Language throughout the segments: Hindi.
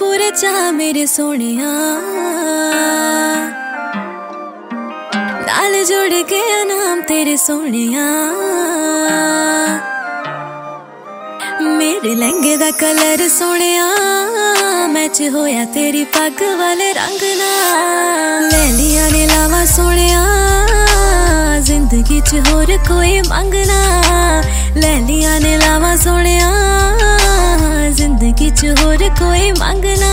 पूरे चाह मेरे सोनिया नाल जुड़ गया नाम तेरे सोनिया। मेरे लहंगे दा कलर सोनिया मैच होया तेरी पग वाले रंग नाल। लैलियां ने लावा सोनिया जिंदगी च होर कोई मंगना। लैलियां ने लावा सोनिया जिंदगी च होर कोई मंगना।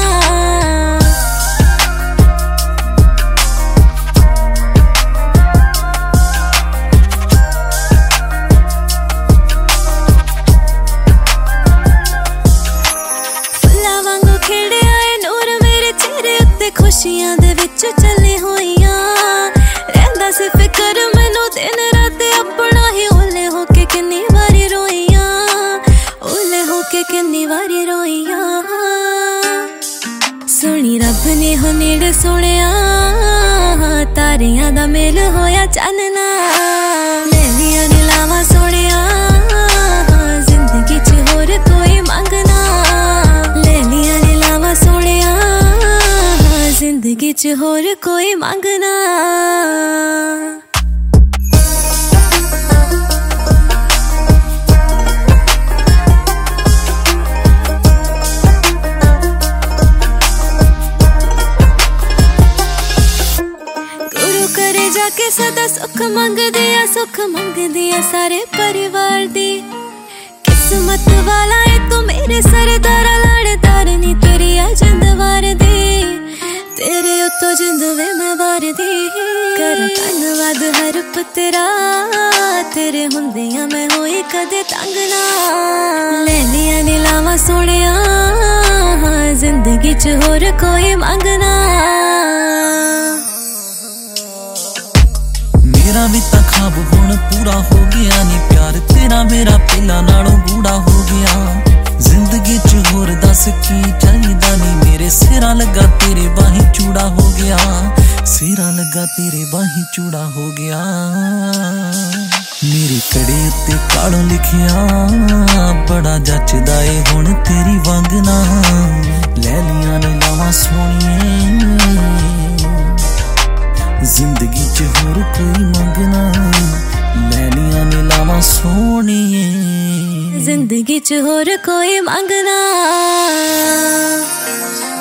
खुशियां दे विच चली होइयां रहंदा सी फिकर मैनू दिन रात अपना ही। ओले होके किन्नी वारी रोइयां ओले होके किन्नी वारी रोइयां। सोनी रब ने हो नेड़े सुनिया तारियां दा मेल होया चानना। लैलियां ने लावा सोनिया जिंदगी च होर कोई मंगना। लैलियां ने लावा सोनिया जिंदगी च होर कोई मंगना। गुरु करे जाके सदा सुख मंगदी आ सारे परिवार दी। किस्मत वाला है तू मेरे सरदारा लाड़ेदार नी तेरी आ जिंदवार दी। तेरे उतो जिंद वे मैं वार दी कर धन्नवाद हर तेरा। तेरे हुंदियां मैं होई कदे तंग ना। लैलियां ने लावा सोनिया जिंदगी च होर कोई मंगना। मेरा भी तां ख्वाब हुण पूरा हो गया नी प्यार तेरा मेरा पहला नालों गूढ़ा हो गया। जिंदगी च होर दस की चाहिदा नी मेरे सिरा लगा तेरे बाही चूड़ा हो गया। सिरा लगा तेरे बाही चूड़ा हो गया। मेरे कड़े उत्ते कालों लिखिया बड़ा जचदा ए हुण तेरी वांगना। लैलियां ने लावा सोनिए जिंदगी च होर कोई मंगना। लैलियां ने लावा सोनिए जिंदगी च होर कोई मंगना।